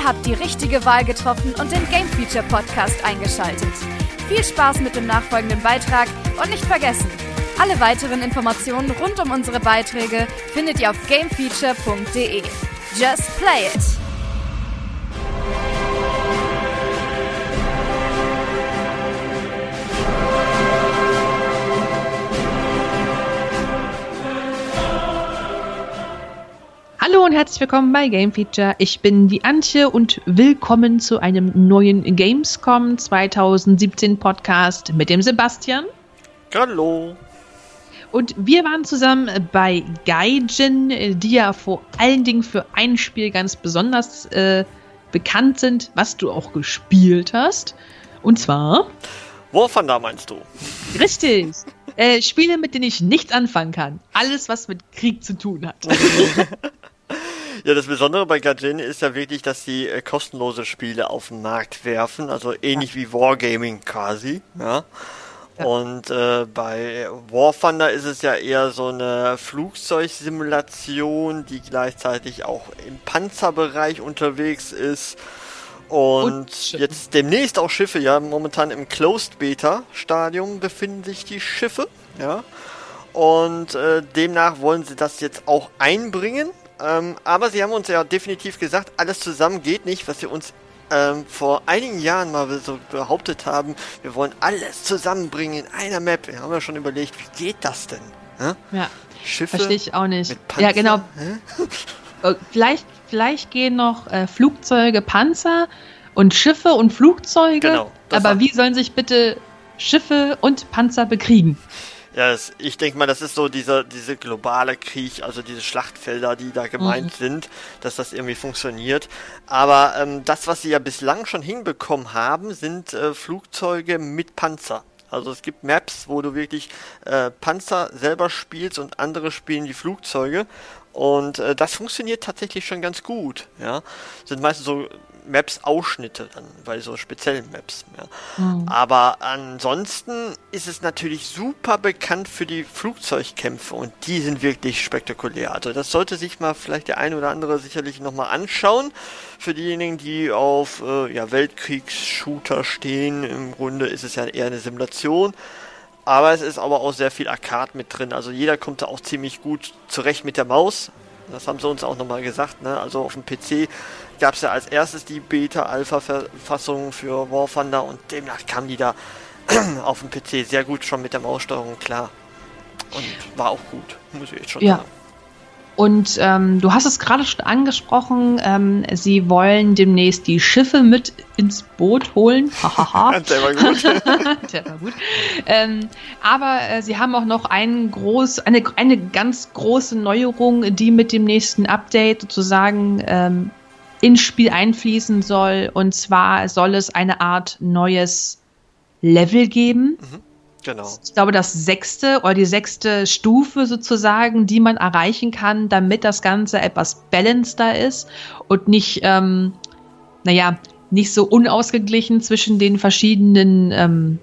habt die richtige Wahl getroffen und den Game Feature Podcast eingeschaltet. Viel Spaß mit dem nachfolgenden Beitrag und nicht vergessen, alle weiteren Informationen rund um unsere Beiträge findet ihr auf gamefeature.de. Just play it! Hallo und herzlich willkommen bei Game Feature. Ich bin die Antje und willkommen zu einem neuen Gamescom 2017 Podcast mit dem Sebastian. Hallo. Und wir waren zusammen bei Gaijin, die ja vor allen Dingen für ein Spiel ganz besonders bekannt sind, was du auch gespielt hast. Und zwar... War Thunder meinst du? Richtig. Spiele, mit denen ich nichts anfangen kann. Alles, was mit Krieg zu tun hat. Ja, das Besondere bei Gaijin ist ja wirklich, dass sie kostenlose Spiele auf den Markt werfen, also ähnlich wie Wargaming quasi, ja. Und bei War Thunder ist es ja eher so eine Flugzeugsimulation, die gleichzeitig auch im Panzerbereich unterwegs ist. Und jetzt demnächst auch Schiffe, ja, momentan im Closed Beta Stadium befinden sich die Schiffe, ja. Und demnach wollen sie das jetzt auch einbringen. Aber sie haben uns ja definitiv gesagt, alles zusammen geht nicht, was sie uns vor einigen Jahren mal so behauptet haben, wir wollen alles zusammenbringen in einer Map. Wir haben ja schon überlegt, wie geht das denn? Ja, Schiffe verstehe ich auch nicht. mit Panzer? Ja, genau. Vielleicht gehen noch Flugzeuge, Panzer und Schiffe und Flugzeuge. Genau, aber wie sollen sich bitte Schiffe und Panzer bekriegen? Ja, ich denke mal, das ist so diese globale Krieg, also diese Schlachtfelder, die da gemeint sind, dass das irgendwie funktioniert. Aber das, was sie ja bislang schon hinbekommen haben, sind Flugzeuge mit Panzer. Also es gibt Maps, wo du wirklich Panzer selber spielst und andere spielen die Flugzeuge. Und das funktioniert tatsächlich schon ganz gut. Ja, sind meistens so Maps-Ausschnitte dann, bei so speziellen Maps. Ja. Aber ansonsten ist es natürlich super bekannt für die Flugzeugkämpfe und die sind wirklich spektakulär. Also das sollte sich mal vielleicht der ein oder andere sicherlich nochmal anschauen. Für diejenigen, die auf Weltkriegs-Shooter stehen, im Grunde ist es ja eher eine Simulation. Aber es ist aber auch sehr viel Arcade mit drin. Also jeder kommt da auch ziemlich gut zurecht mit der Maus. Das haben sie uns auch nochmal gesagt, ne? Also auf dem PC gab es ja als erstes die Beta-Alpha-Fassung für War Thunder und demnach kamen die da auf dem PC sehr gut schon mit der Maussteuerung klar. Und war auch gut, muss ich jetzt schon sagen. Und du hast es gerade schon angesprochen, sie wollen demnächst die Schiffe mit ins Boot holen. Hahaha. Der war gut. Der war gut. Aber sie haben auch noch eine ganz große Neuerung, die mit dem nächsten Update sozusagen ins Spiel einfließen soll. Und zwar soll es eine Art neues Level geben. Genau. Ich glaube, die sechste Stufe sozusagen, die man erreichen kann, damit das Ganze etwas balanceter ist und nicht, nicht so unausgeglichen zwischen den verschiedenen,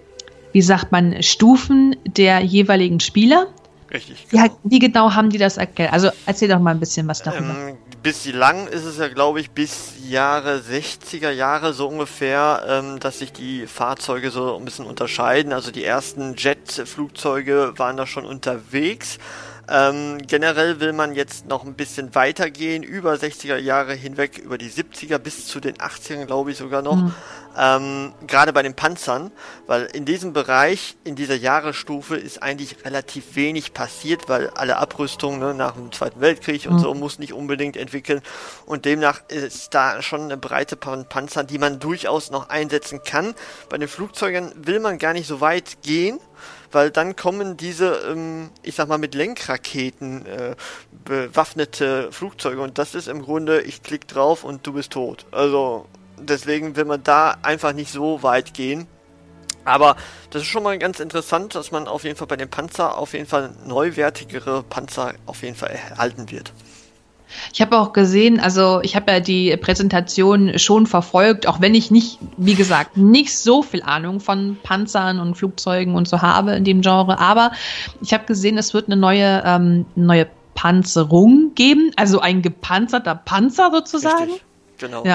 Stufen der jeweiligen Spieler. Richtig, genau. Wie genau haben die das erklärt? Also erzähl doch mal ein bisschen was darüber. Bislang ist es ja, glaube ich, bis Jahre 60er Jahre so ungefähr, dass sich die Fahrzeuge so ein bisschen unterscheiden. Also die ersten Jet-Flugzeuge waren da schon unterwegs. Generell will man jetzt noch ein bisschen weitergehen, über 60er Jahre hinweg, über die 70er bis zu den 80ern, glaube ich sogar noch. Gerade bei den Panzern, weil in diesem Bereich, in dieser Jahresstufe ist eigentlich relativ wenig passiert, weil alle Abrüstungen nach dem Zweiten Weltkrieg und so muss nicht unbedingt entwickeln und demnach ist da schon eine Breite von Panzern, die man durchaus noch einsetzen kann. Bei den Flugzeugen will man gar nicht so weit gehen, weil dann kommen diese, mit Lenkraketen bewaffnete Flugzeuge und das ist im Grunde, ich klick drauf und du bist tot. Also deswegen will man da einfach nicht so weit gehen. Aber das ist schon mal ganz interessant, dass man auf jeden Fall bei den Panzer auf jeden Fall neuwertigere Panzer auf jeden Fall erhalten wird. Ich habe auch gesehen, also ich habe ja die Präsentation schon verfolgt, auch wenn ich nicht, wie gesagt, nicht so viel Ahnung von Panzern und Flugzeugen und so habe in dem Genre, aber ich habe gesehen, es wird eine neue Panzerung geben, also ein gepanzerter Panzer sozusagen. Richtig, genau. Ja.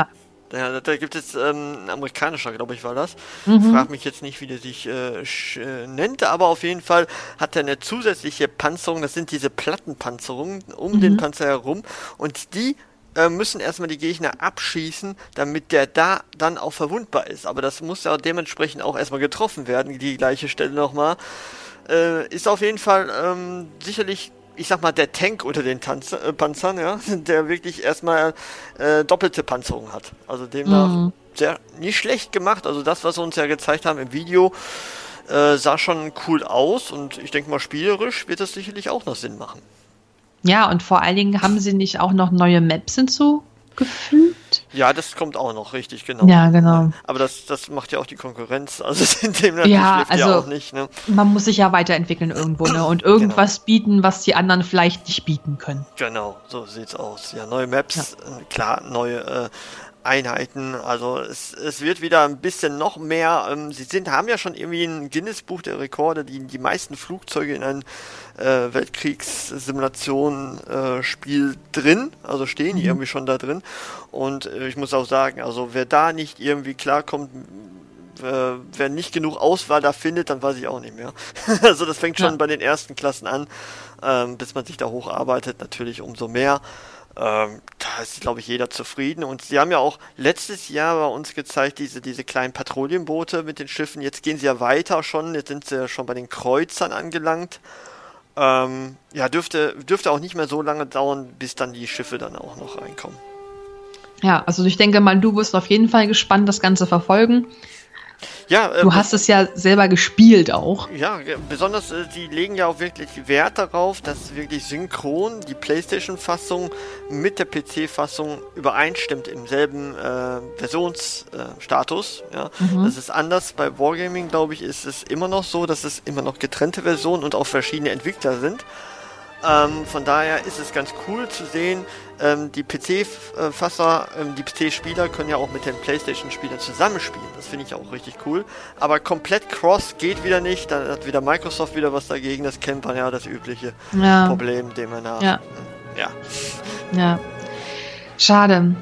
Ja, da gibt es ein amerikanischer, glaube ich, war das. Frag mich jetzt nicht, wie der sich nennt, aber auf jeden Fall hat er eine zusätzliche Panzerung. Das sind diese Plattenpanzerungen um den Panzer herum und die müssen erstmal die Gegner abschießen, damit der da dann auch verwundbar ist. Aber das muss ja dementsprechend auch erstmal getroffen werden, die gleiche Stelle nochmal. Ist auf jeden Fall sicherlich, ich sag mal, der Tank unter den Panzern, ja, der wirklich erstmal doppelte Panzerung hat. Also demnach sehr nicht schlecht gemacht. Also das, was sie uns ja gezeigt haben im Video, sah schon cool aus und ich denke mal, spielerisch wird das sicherlich auch noch Sinn machen. Ja, und vor allen Dingen haben sie nicht auch noch neue Maps hinzugefügt? Ja, das kommt auch noch, richtig, genau. Ja, genau. Aber das macht ja auch die Konkurrenz, also in dem schläft ja auch nicht, ne? Man muss sich ja weiterentwickeln irgendwo, ne? Und irgendwas bieten, was die anderen vielleicht nicht bieten können. Genau, so sieht's aus. Ja, neue Maps, klar, neue Einheiten, also es wird wieder ein bisschen noch mehr, haben ja schon irgendwie ein Guinness-Buch der Rekorde, die meisten Flugzeuge in einem Weltkriegssimulation-Spiel drin, also stehen die irgendwie schon da drin und ich muss auch sagen, also wer da nicht irgendwie klarkommt, wer nicht genug Auswahl da findet, dann weiß ich auch nicht mehr. Also das fängt schon bei den ersten Klassen an, bis man sich da hocharbeitet, natürlich umso mehr. Da ist, glaube ich, jeder zufrieden. Und sie haben ja auch letztes Jahr bei uns gezeigt, diese kleinen Patrouillenboote mit den Schiffen. Jetzt gehen sie ja weiter schon. Jetzt sind sie ja schon bei den Kreuzern angelangt. Ja, dürfte auch nicht mehr so lange dauern, bis dann die Schiffe dann auch noch reinkommen. Ja, also ich denke mal, du wirst auf jeden Fall gespannt das Ganze verfolgen. Ja, du hast es ja selber gespielt auch. Ja, besonders, die legen ja auch wirklich Wert darauf, dass wirklich synchron die PlayStation-Fassung mit der PC-Fassung übereinstimmt im selben Versionsstatus. Ja. Das ist anders. Bei Wargaming, glaube ich, ist es immer noch so, dass es immer noch getrennte Versionen und auch verschiedene Entwickler sind. Von daher ist es ganz cool zu sehen, die PC-Fasser, die PC-Spieler können ja auch mit den PlayStation-Spielern zusammenspielen. Das finde ich auch richtig cool. Aber komplett Cross geht wieder nicht. Da hat wieder Microsoft wieder was dagegen. Das kennt man ja, das übliche Problem, dem man nach. Ja. Schade.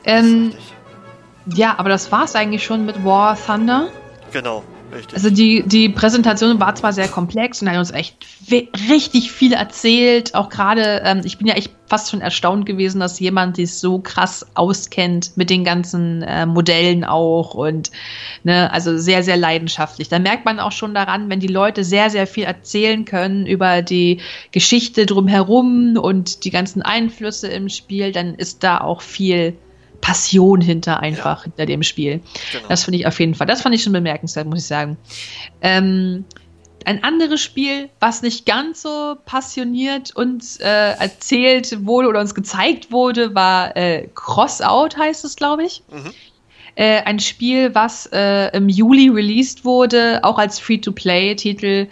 Ja, aber das war's eigentlich schon mit War Thunder. Genau. Richtig. Also die Präsentation war zwar sehr komplex und hat uns echt richtig viel erzählt. Auch gerade, ich bin ja echt fast schon erstaunt gewesen, dass jemand sich so krass auskennt mit den ganzen Modellen auch und also sehr, sehr leidenschaftlich. Da merkt man auch schon daran, wenn die Leute sehr, sehr viel erzählen können über die Geschichte drumherum und die ganzen Einflüsse im Spiel, dann ist da auch viel Passion hinter dem Spiel. Genau. Das finde ich auf jeden Fall. Das fand ich schon bemerkenswert, muss ich sagen. Ein anderes Spiel, was nicht ganz so passioniert uns erzählt wurde oder uns gezeigt wurde, war Crossout, heißt es, glaube ich. Ein Spiel, was im Juli released wurde, auch als Free-to-Play-Titel.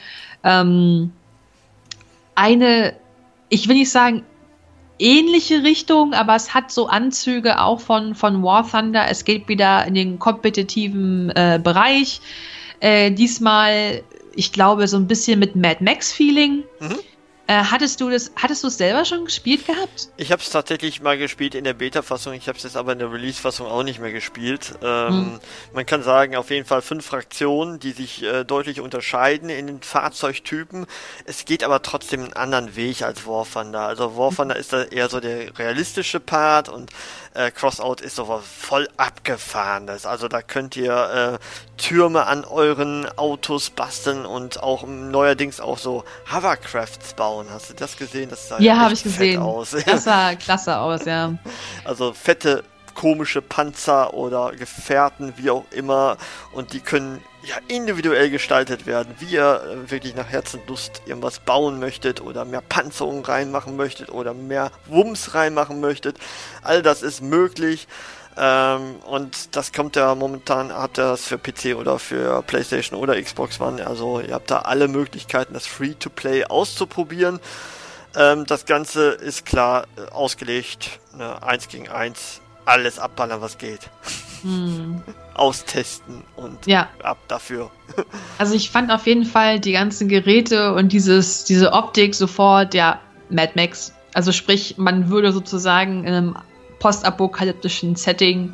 Ich will nicht sagen, ähnliche Richtung, aber es hat so Anzüge auch von War Thunder. Es geht wieder in den kompetitiven Bereich. Diesmal, ich glaube, so ein bisschen mit Mad Max-Feeling. Hattest du es selber schon gespielt gehabt? Ich habe es tatsächlich mal gespielt in der Beta-Fassung. Ich habe es jetzt aber in der Release-Fassung auch nicht mehr gespielt. Man kann sagen, auf jeden Fall 5 Fraktionen, die sich deutlich unterscheiden in den Fahrzeugtypen. Es geht aber trotzdem einen anderen Weg als War Thunder. Also War Thunder ist da eher so der realistische Part und Crossout ist so voll abgefahrenes. Also da könnt ihr Türme an euren Autos basteln und auch neuerdings auch so Hovercrafts bauen. Hast du das gesehen? Das sah ja, habe ich gesehen. Aus. Das sah klasse aus, ja. Also fette, komische Panzer oder Gefährten, wie auch immer. Und die können ja individuell gestaltet werden, wie ihr wirklich nach Herzenslust irgendwas bauen möchtet oder mehr Panzerung reinmachen möchtet oder mehr Wumms reinmachen möchtet. All das ist möglich. Und das kommt ja momentan, habt ihr das für PC oder für PlayStation oder Xbox One, also ihr habt da alle Möglichkeiten, das Free-to-Play auszuprobieren. Das Ganze ist klar ausgelegt, 1 gegen 1, alles abballern, was geht. Austesten und ab dafür. Also ich fand auf jeden Fall die ganzen Geräte und diese Optik sofort, Mad Max. Also sprich, man würde sozusagen in einem postapokalyptischen Setting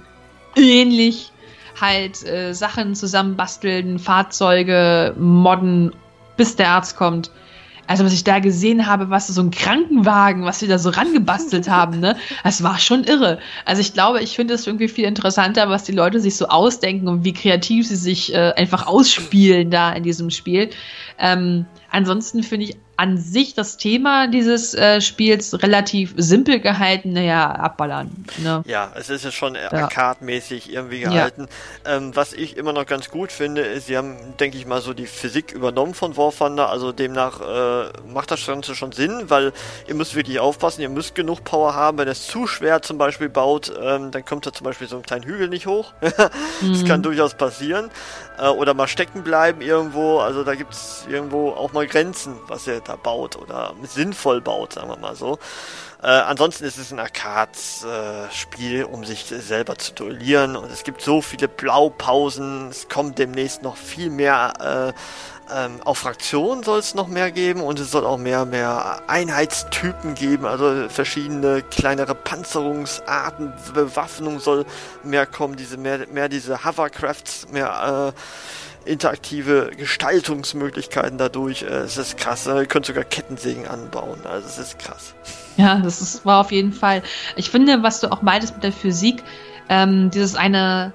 ähnlich halt Sachen zusammenbasteln, Fahrzeuge modden, bis der Arzt kommt. Also was ich da gesehen habe, was so ein Krankenwagen, was sie da so rangebastelt haben, ne, das war schon irre. Also ich glaube, ich finde es irgendwie viel interessanter, was die Leute sich so ausdenken und wie kreativ sie sich einfach ausspielen da in diesem Spiel. Ansonsten finde ich an sich das Thema dieses Spiels relativ simpel gehalten, naja, abballern. Ne? Ja, es ist ja schon arcade-mäßig irgendwie gehalten. Ja. Was ich immer noch ganz gut finde, ist, sie haben, denke ich mal, so die Physik übernommen von War Thunder, also demnach macht das Ganze schon Sinn, weil ihr müsst wirklich aufpassen, ihr müsst genug Power haben, wenn es zu schwer zum Beispiel baut, dann kommt da zum Beispiel so einen kleinen Hügel nicht hoch. Das kann durchaus passieren. Oder mal stecken bleiben irgendwo, also da gibt es irgendwo auch mal Grenzen, was ihr da baut oder sinnvoll baut, sagen wir mal so. Ansonsten ist es ein Arcade-Spiel, um sich selber zu duellieren, und es gibt so viele Blaupausen, es kommt demnächst noch viel mehr, auch Fraktionen soll es noch mehr geben, und es soll auch mehr Einheitstypen geben, also verschiedene kleinere Panzerungsarten, Bewaffnung soll mehr kommen, mehr diese Hovercrafts, mehr interaktive Gestaltungsmöglichkeiten dadurch. Es ist krass. Ihr könnt sogar Kettensägen anbauen. Also es ist krass. Ja, war auf jeden Fall. Ich finde, was du auch meintest mit der Physik, dieses eine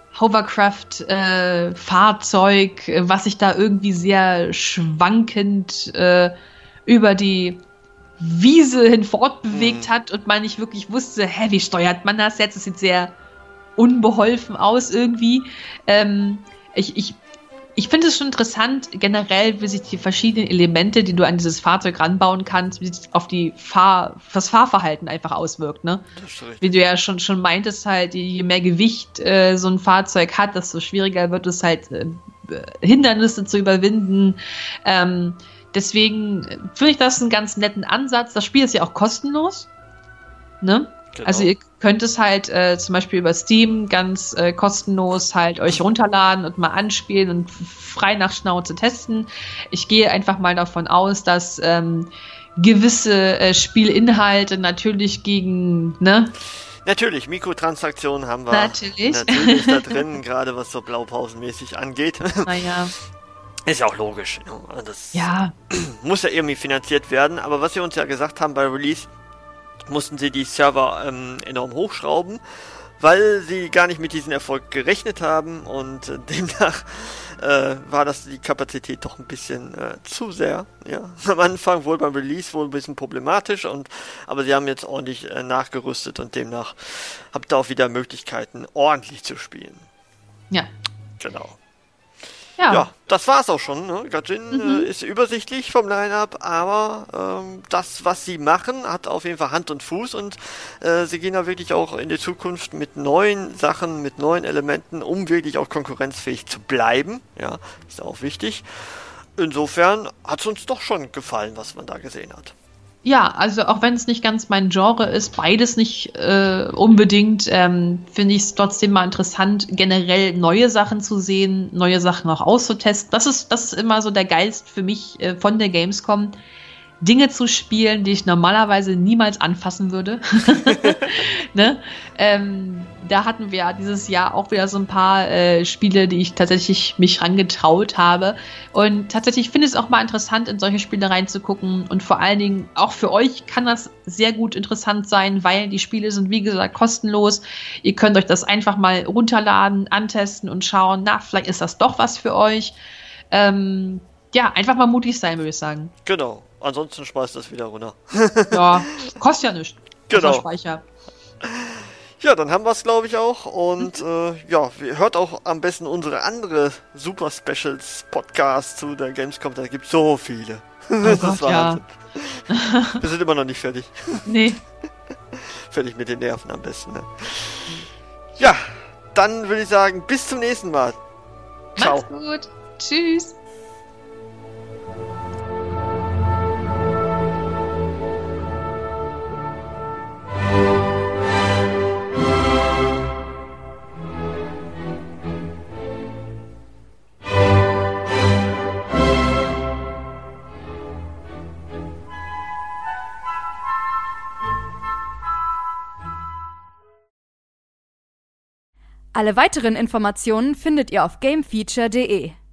Hovercraft-Fahrzeug, was sich da irgendwie sehr schwankend über die Wiese hinfortbewegt hat und man nicht wirklich wusste, wie steuert man das jetzt? Das sieht sehr unbeholfen aus irgendwie. Ich finde es schon interessant, generell, wie sich die verschiedenen Elemente, die du an dieses Fahrzeug ranbauen kannst, wie sich auf das Fahrverhalten einfach auswirkt, ne? Wie du ja schon meintest, halt, je mehr Gewicht so ein Fahrzeug hat, desto schwieriger wird es halt, Hindernisse zu überwinden. Deswegen finde ich das einen ganz netten Ansatz. Das Spiel ist ja auch kostenlos, ne? Genau. Also ihr könnt es halt zum Beispiel über Steam ganz kostenlos halt euch runterladen und mal anspielen und frei nach Schnauze testen. Ich gehe einfach mal davon aus, dass gewisse Spielinhalte natürlich gegen, ne? Natürlich, Mikrotransaktionen haben wir natürlich da drin, gerade was so blaupausenmäßig angeht. Naja. Ist ja auch logisch. Das muss ja irgendwie finanziert werden, aber was wir uns ja gesagt haben bei Release, mussten sie die Server enorm hochschrauben, weil sie gar nicht mit diesem Erfolg gerechnet haben, und demnach war das die Kapazität doch ein bisschen zu sehr. Ja. Am Anfang wohl beim Release wohl ein bisschen problematisch, aber sie haben jetzt ordentlich nachgerüstet, und demnach habt ihr auch wieder Möglichkeiten, ordentlich zu spielen. Ja. Genau. Ja, das war's auch schon. Ne? Gaijin ist übersichtlich vom Line-Up, aber das, was sie machen, hat auf jeden Fall Hand und Fuß, und sie gehen da wirklich auch in die Zukunft mit neuen Sachen, mit neuen Elementen, um wirklich auch konkurrenzfähig zu bleiben. Ja, ist auch wichtig. Insofern hat es uns doch schon gefallen, was man da gesehen hat. Ja, also auch wenn es nicht ganz mein Genre ist, beides nicht unbedingt, finde ich es trotzdem mal interessant, generell neue Sachen zu sehen, neue Sachen auch auszutesten. Das ist immer so der Geist für mich von der Gamescom, Dinge zu spielen, die ich normalerweise niemals anfassen würde. Ne? Da hatten wir dieses Jahr auch wieder so ein paar Spiele, die ich tatsächlich mich rangetraut habe. Und tatsächlich finde ich es auch mal interessant, in solche Spiele reinzugucken. Und vor allen Dingen auch für euch kann das sehr gut interessant sein, weil die Spiele sind, wie gesagt, kostenlos. Ihr könnt euch das einfach mal runterladen, antesten und schauen, vielleicht ist das doch was für euch. Einfach mal mutig sein, würde ich sagen. Genau. Ansonsten schmeißt das wieder runter. Ja, kostet ja nichts. Genau. Speicher. Ja, dann haben wir es, glaube ich, auch. Und hört auch am besten unsere andere Super Specials Podcasts zu der Gamescom. Da gibt es so viele. Das ist Wahnsinn. Wir sind immer noch nicht fertig. Nee. Fertig mit den Nerven am besten. Ne? Ja, dann würde ich sagen, bis zum nächsten Mal. Ciao. Macht's gut. Tschüss. Alle weiteren Informationen findet ihr auf gamefeature.de.